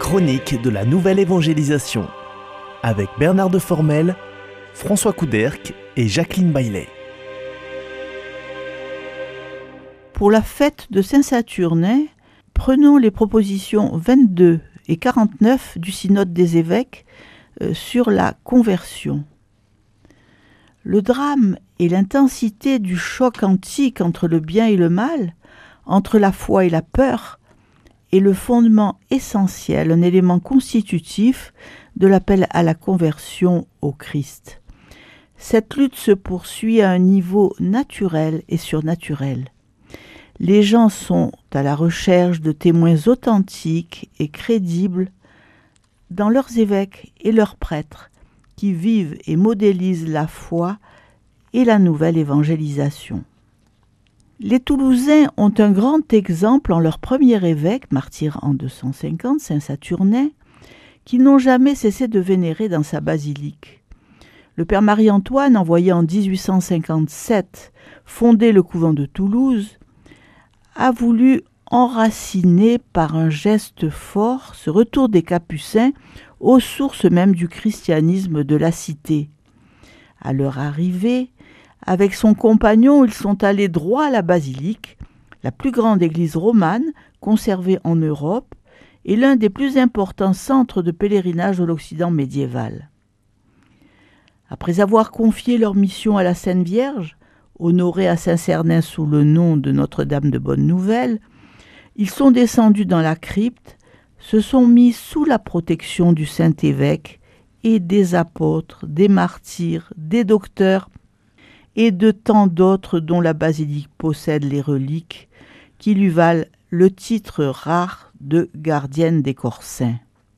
chronique de la nouvelle évangélisation avec Bernard de Formel, François Couderc et Jacqueline Baillet. Pour la fête de Saint-Saturnin, prenons les propositions 22 et 49 du Synode des évêques sur la conversion. Le drame et l'intensité du choc antique entre le bien et le mal, entre la foi et la peur, est le fondement essentiel, un élément constitutif de l'appel à la conversion au Christ. Cette lutte se poursuit à un niveau naturel et surnaturel. Les gens sont à la recherche de témoins authentiques et crédibles dans leurs évêques et leurs prêtres qui vivent et modélisent la foi et la nouvelle évangélisation. Les Toulousains ont un grand exemple en leur premier évêque, martyr en 250, Saint-Saturnin, qu'ils n'ont jamais cessé de vénérer dans sa basilique. Le père Marie-Antoine, envoyé en 1857 fonder le couvent de Toulouse, a voulu enraciner par un geste fort ce retour des Capucins aux sources même du christianisme de la cité. À leur arrivée, avec son compagnon, ils sont allés droit à la basilique, la plus grande église romane conservée en Europe et l'un des plus importants centres de pèlerinage de l'Occident médiéval. Après avoir confié leur mission à la Sainte Vierge, honorée à Saint-Cernin sous le nom de Notre-Dame de Bonne Nouvelle, ils sont descendus dans la crypte, se sont mis sous la protection du Saint-Évêque et des apôtres, des martyrs, des docteurs et de tant d'autres dont la basilique possède les reliques qui lui valent le titre rare de gardienne des corps saints.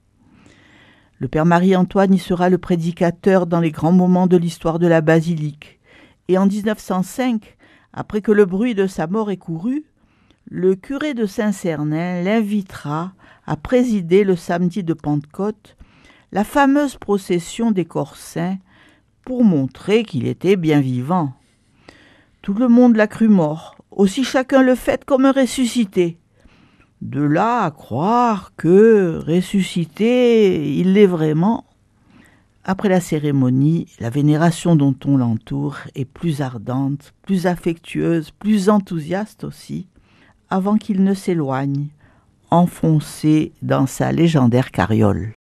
Le père Marie-Antoine y sera le prédicateur dans les grands moments de l'histoire de la basilique. Et en 1905, après que le bruit de sa mort est couru, le curé de Saint-Cernin l'invitera à présider le samedi de Pentecôte la fameuse procession des corps saints pour montrer qu'il était bien vivant. Tout le monde l'a cru mort, aussi chacun le fait comme un ressuscité. De là à croire que, ressuscité, il l'est vraiment. Après la cérémonie, la vénération dont on l'entoure est plus ardente, plus affectueuse, plus enthousiaste aussi, avant qu'il ne s'éloigne, enfoncé dans sa légendaire carriole.